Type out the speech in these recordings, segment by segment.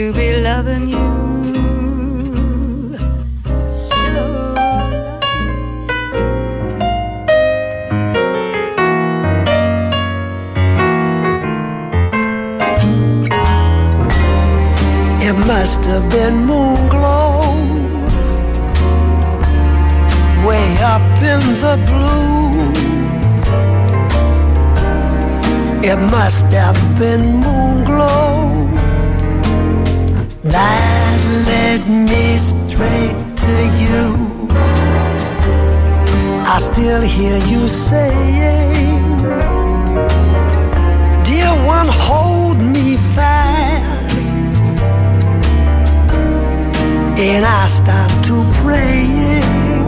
To be loving you so It must have been moon glow way up in the blue. It must have been moon glow that led me straight to you. I still hear you saying, dear one, hold me fast. And I start to praying,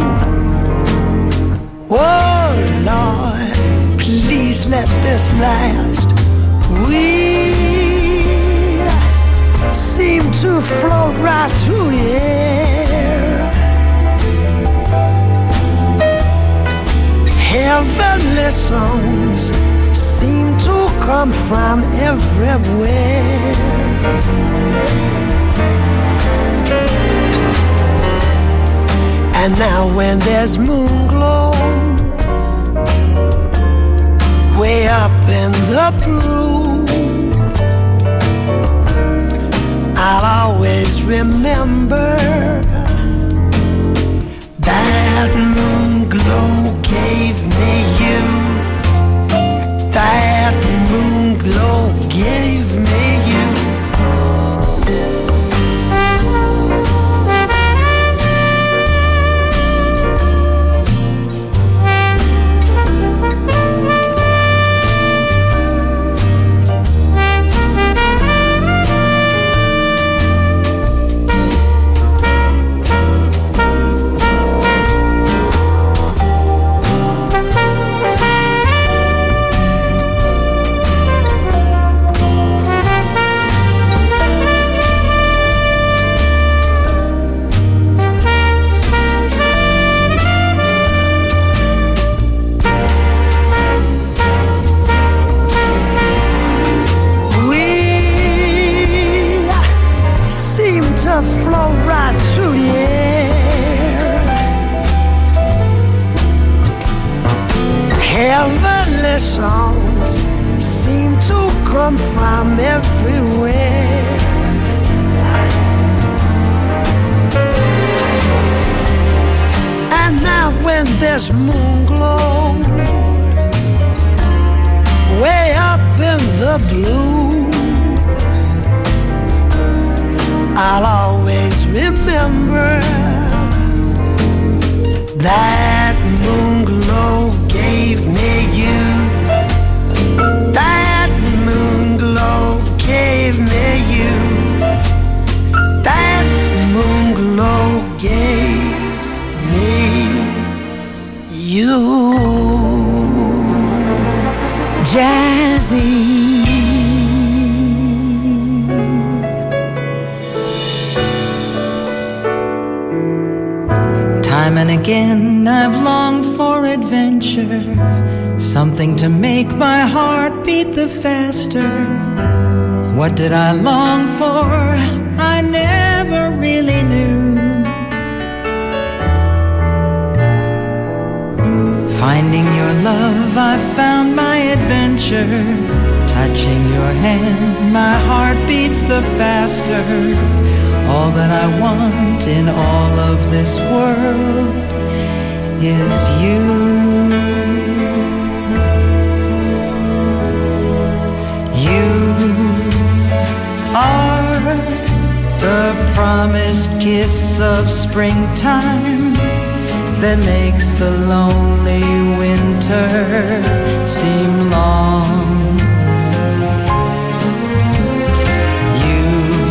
oh Lord, please let this last. We seem to float right through the air. Heavenly songs seem to come from everywhere. And now when there's moon glow way up in the blue, I'll always remember that moon glow gave me you. That moon glow gave me you. Songs seem to come from everywhere. And now when there's moon glow way up in the blue, I'll always remember that moon glow gave me you. That moon glow gave me you. That moon glow gave me you. Jazzy. Time and again I've longed for adventure, something to make my heart beat the faster. What did I long for? I never really knew. Finding your love, I found my adventure. Touching your hand, my heart beats the faster. All that I want in all of this world is you. You are the promised kiss of springtime that makes the lonely winter seem long. You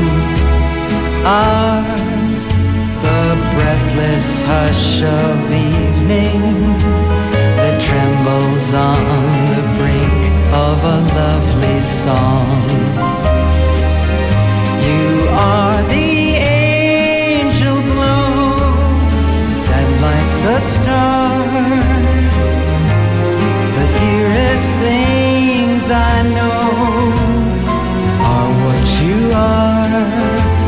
are the breathless hush of evening that trembles on the brink of a lovely song. You are the angel glow that lights a star. The dearest things I know are what you are.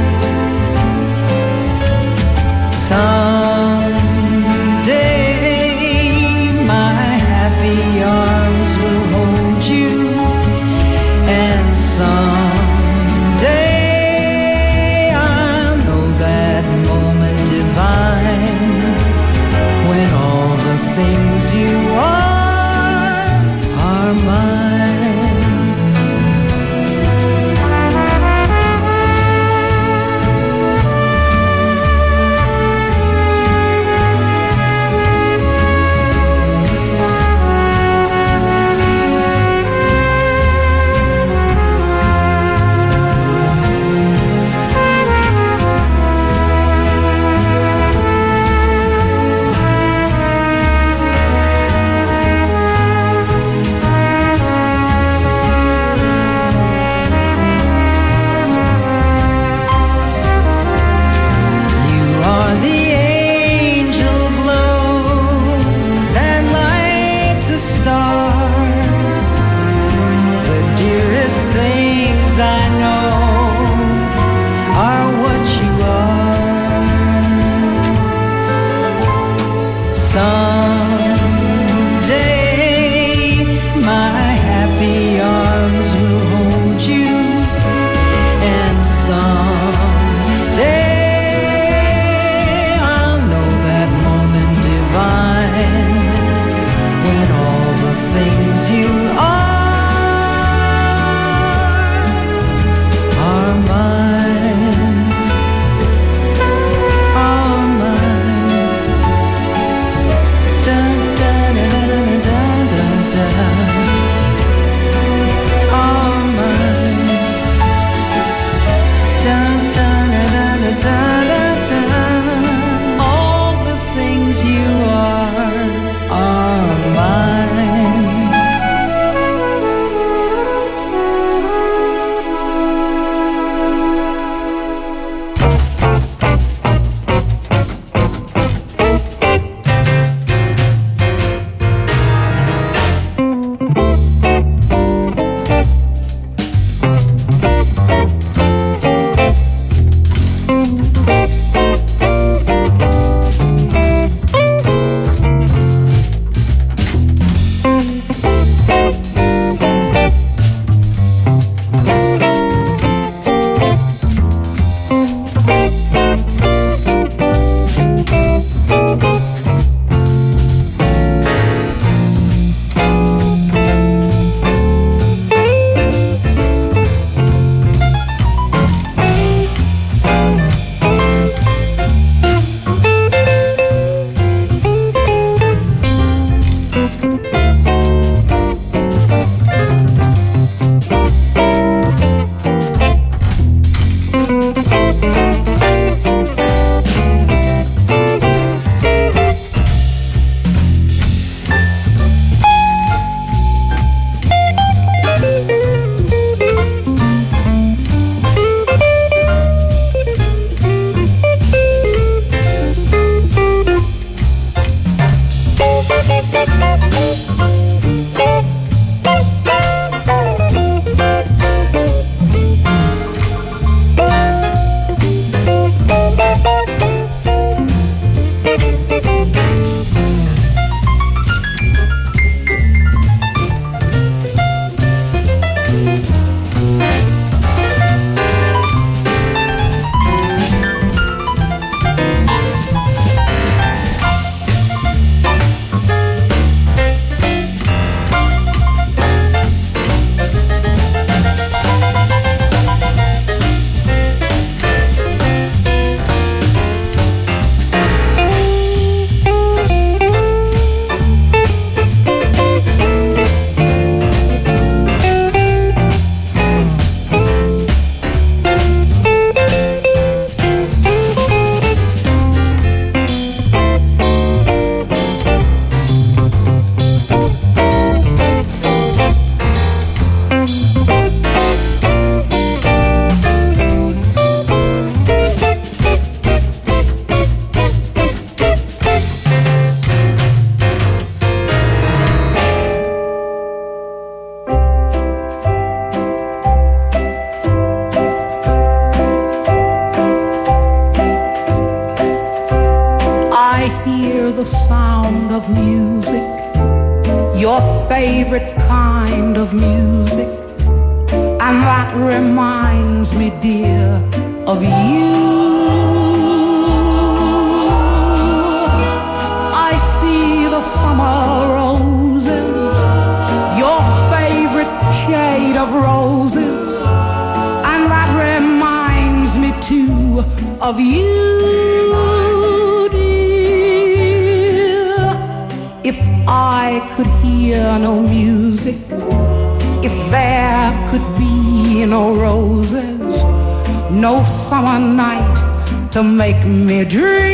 To make me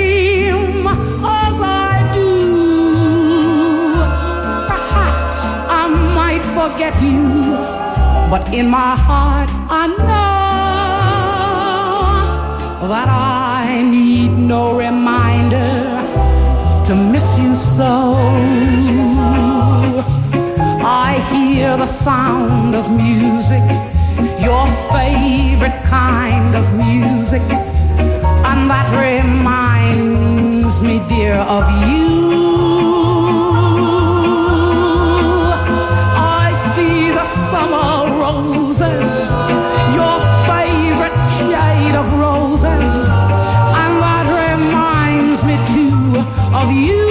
dream as I do. Perhaps I might forget you, but in my heart I know that I need no reminder to miss you so. I hear the sound of music, your favorite kind of music, and that reminds me, dear, of you. I see the summer roses, your favorite shade of roses, and that reminds me too of you,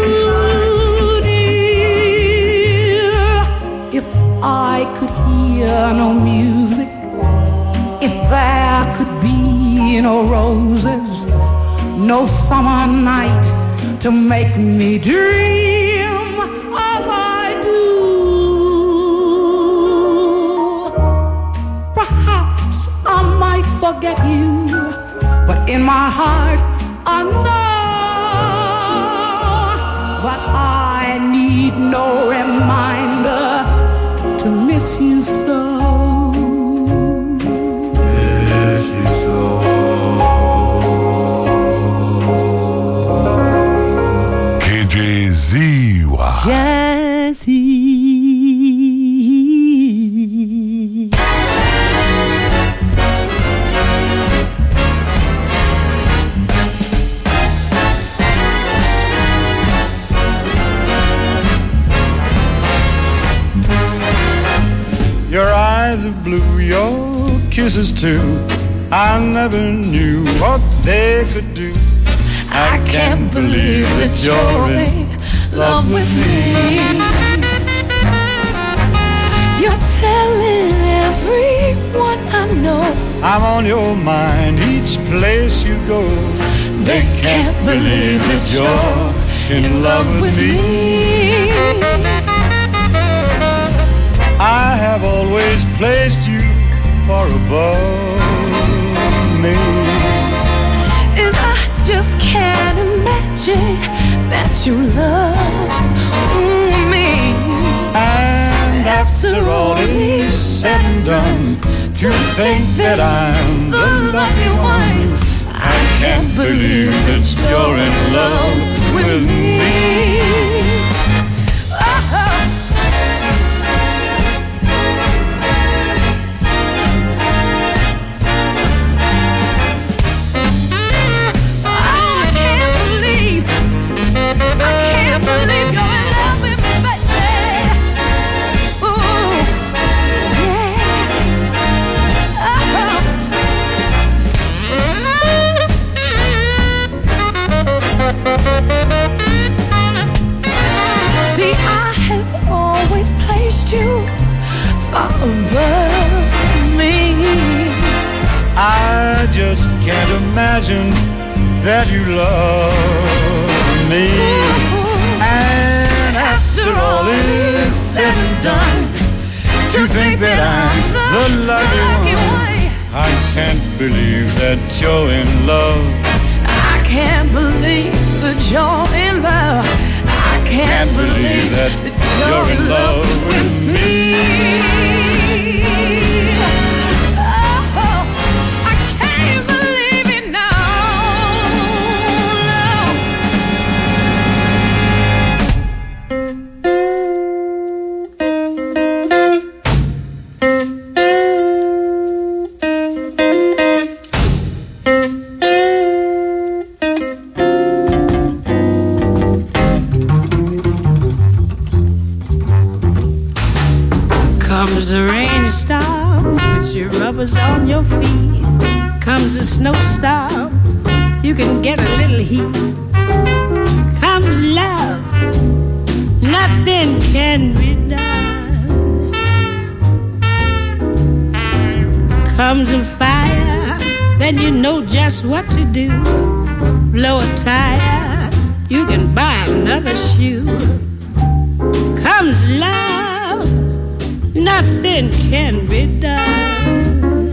dear. If I could hear no music, if there could be no roses, no summer night to make me dream as I do. Perhaps I might forget you, but in my heart I know that I need no reminder to miss you so. Miss you so. Jazzy. Your eyes of blue, your kisses too, I never knew what they could do. I can't believe that you're in love with me. You're telling everyone I know I'm on your mind each place you go. They can't believe that you're in love with me. I have always placed you far above you love me. And after all is said and done, to think that I'm the lucky one, I can't believe that you're in love with me. See, I have always placed you far above me. I just can't imagine that you love me. And after all is said and done, to think that I'm the lucky one, I can't believe that you're in love. I can't believe that you're in love. I can't believe that you're in love with me. Oh, I can't believe it now. Comes a rainstorm, puts your rubbers on your feet. Comes a snowstorm, you can get a little heat. Comes love, nothing can be done. Comes a fire, then you know just what to do. Blow a tire, you can buy another shoe. Comes love, nothing can be done.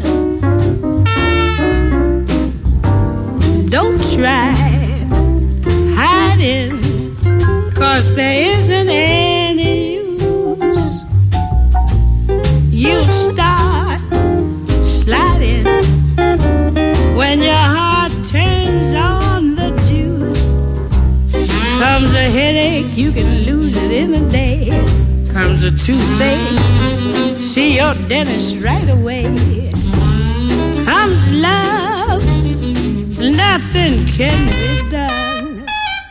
Don't try hiding, 'cause there isn't any use. You'll start sliding when your heart turns on the juice. Comes a headache, you can lose it in a day. Comes a toothache, see your dentist right away. Comes love, nothing can be done.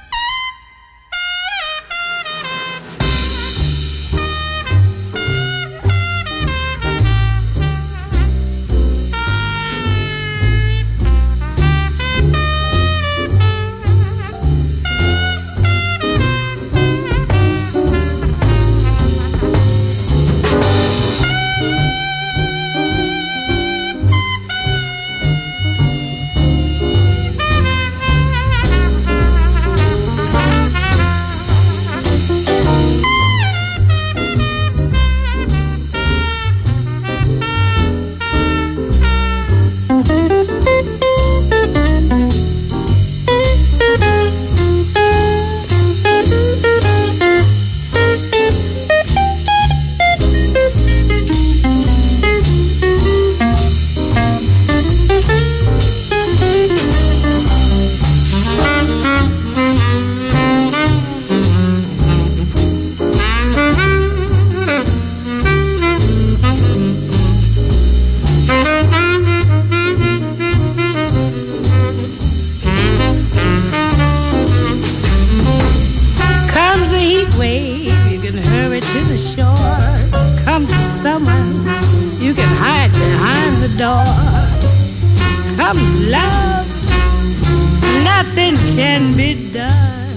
Comes love, nothing can be done.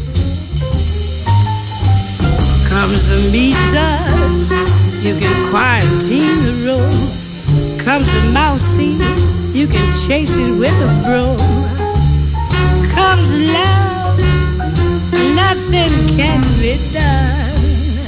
Comes the measles, you can quarantine the room. Comes the mousey, you can chase it with a broom. Comes love, nothing can be done.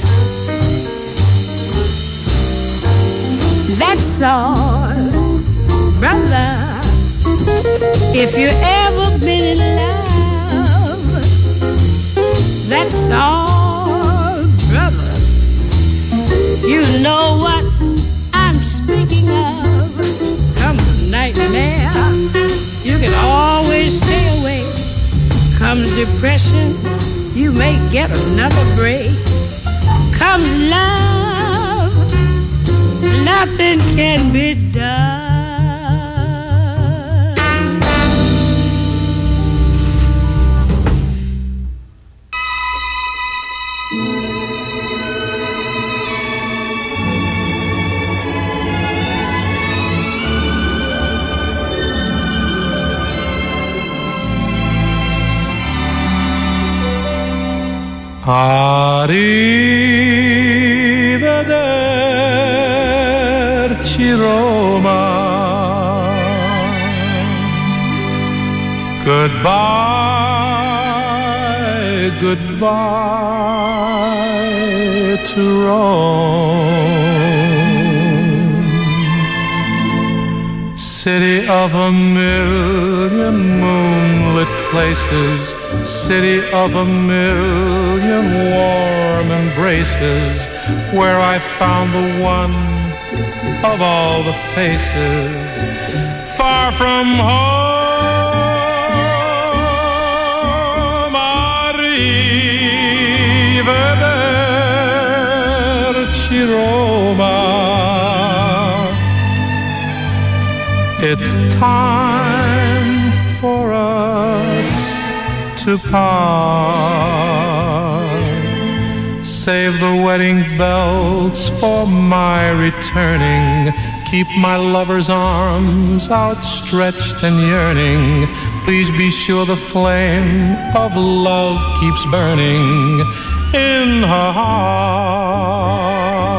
That's all, brother. If you ever been in love, this all, brother. You know what I'm speaking of. Comes a nightmare, you can always stay away. Comes depression, you may get another break. Comes love, nothing can be done. Arrivederci Roma. Goodbye, goodbye to Rome. City of a million moonlit places, city of a million warm embraces, where I found the one of all the faces. Far from home, arrivederci Roma. It's time for us to part. Save the wedding bells for my returning. Keep my lover's arms outstretched and yearning. Please be sure the flame of love keeps burning in her heart.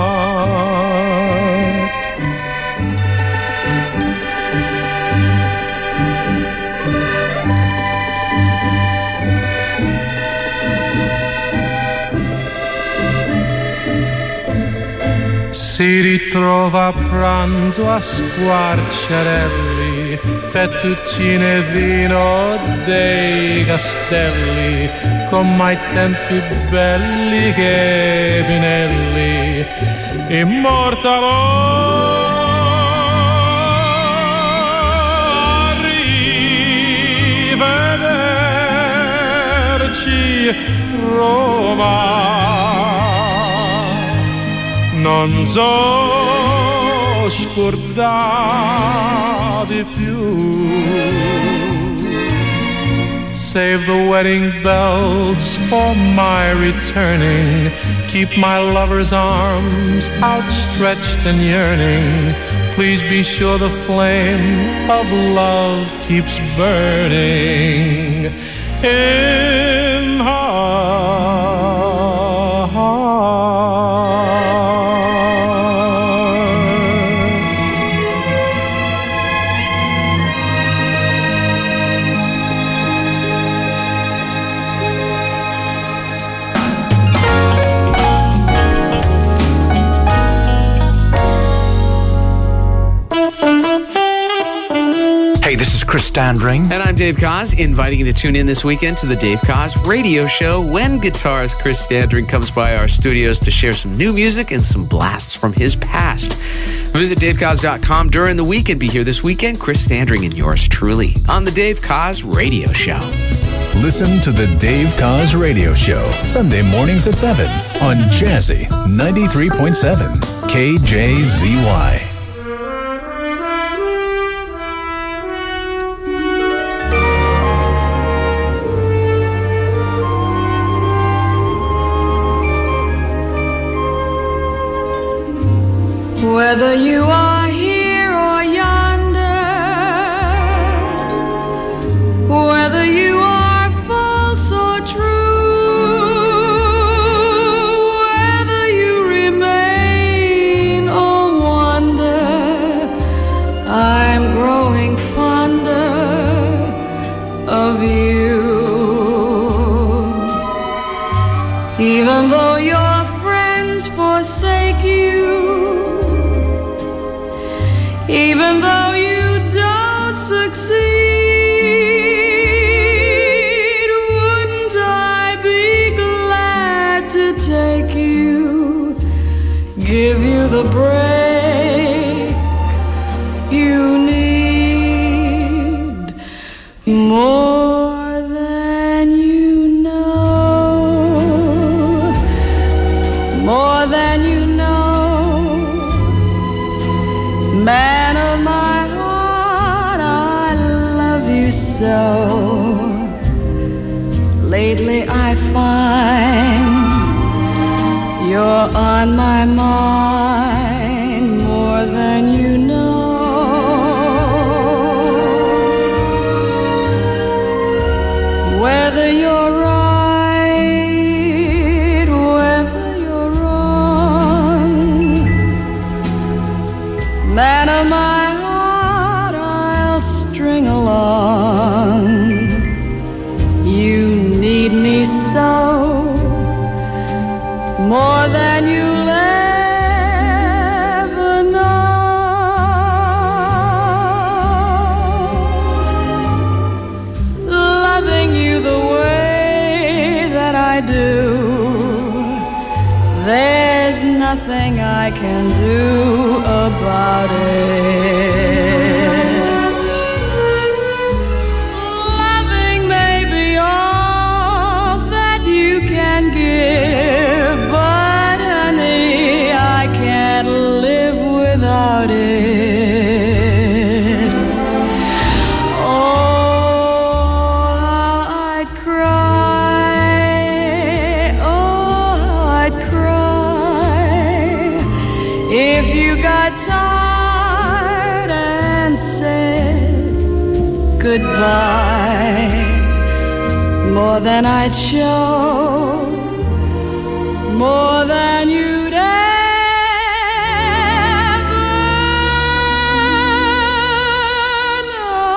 Si ritrova a pranzo a squarciarelli, fettuccine e vino dei castelli, con mai tempi belli che Pinelli immortalò. Arrivederci Roma. Non so scordare più. Save the wedding bells for my returning. Keep my lover's arms outstretched and yearning. Please be sure the flame of love keeps burning in her heart. Hey, this is Chris Standring. And I'm Dave Koz, inviting you to tune in this weekend to the Dave Koz radio show when guitarist Chris Standring comes by our studios to share some new music and some blasts from his past. Visit davekoz.com during the week and be here this weekend. Chris Standring and yours truly on the Dave Koz radio show. Listen to the Dave Koz radio show, Sunday mornings at 7 on Jazzy 93.7 KJZY. Whether you are here or yonder, whether you are false or true, whether you remain or wander, I'm growing fonder of you. Even though your friends forsake you, even though you don't succeed, wouldn't I be glad the break you need more than you know, more than you know. Man of my heart, I love you so. Lately I find you're on my mind more than you know. Whether you're right, whether you're wrong, man of my heart, I'll string along. You need me so, more than you'll ever know. Loving you the way that I do, there's nothing I can do about it. Loving may be all that you can give, but honey, I can't live without it. Oh, how I'd cry, oh, how I'd cry if you got tired and said goodbye. More than I'd show, more than you'd ever know.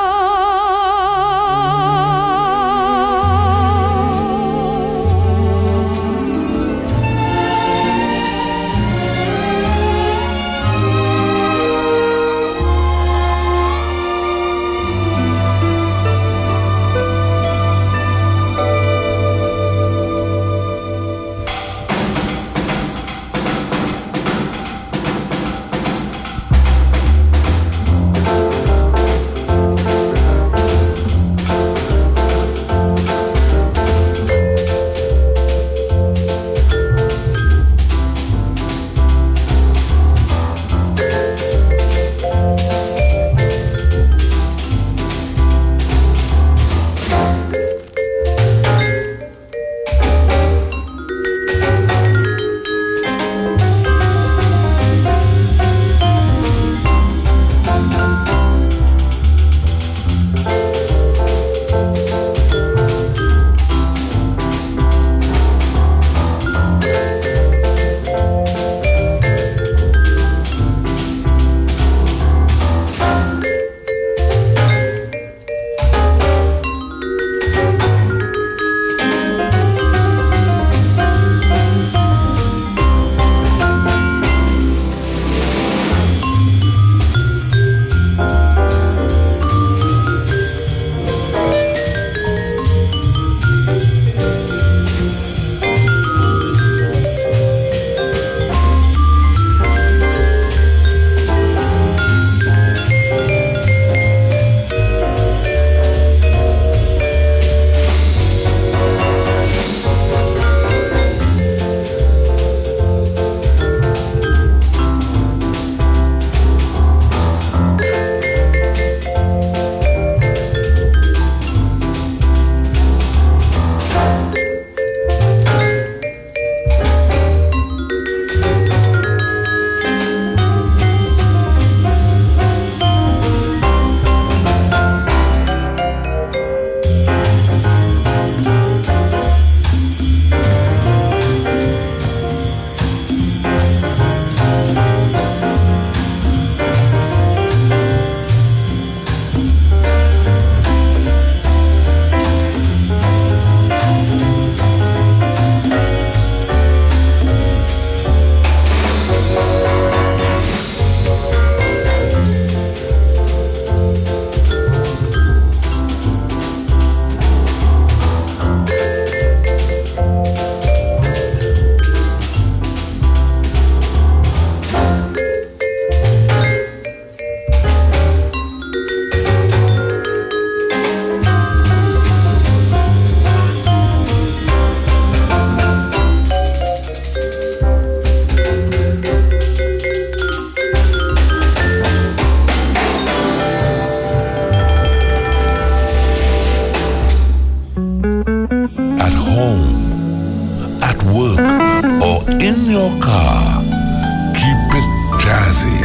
your car. Keep it jazzy.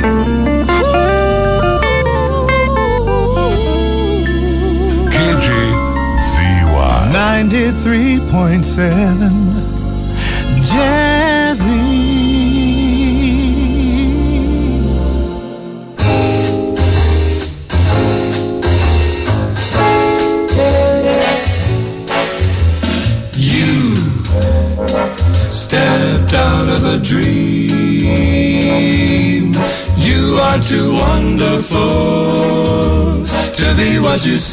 KJZY 93.7 Jazzy. Stepped out of a dream. You are too wonderful to be what you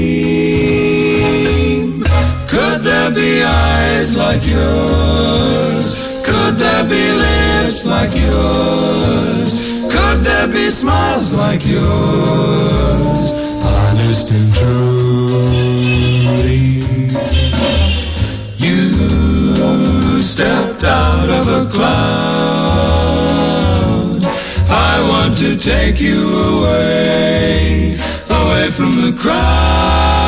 seem. Could there be eyes like yours? Could there be lips like yours? Could there be smiles like yours? Honest and truly, you stepped out of a cloud. I want to take you away, away from the crowd.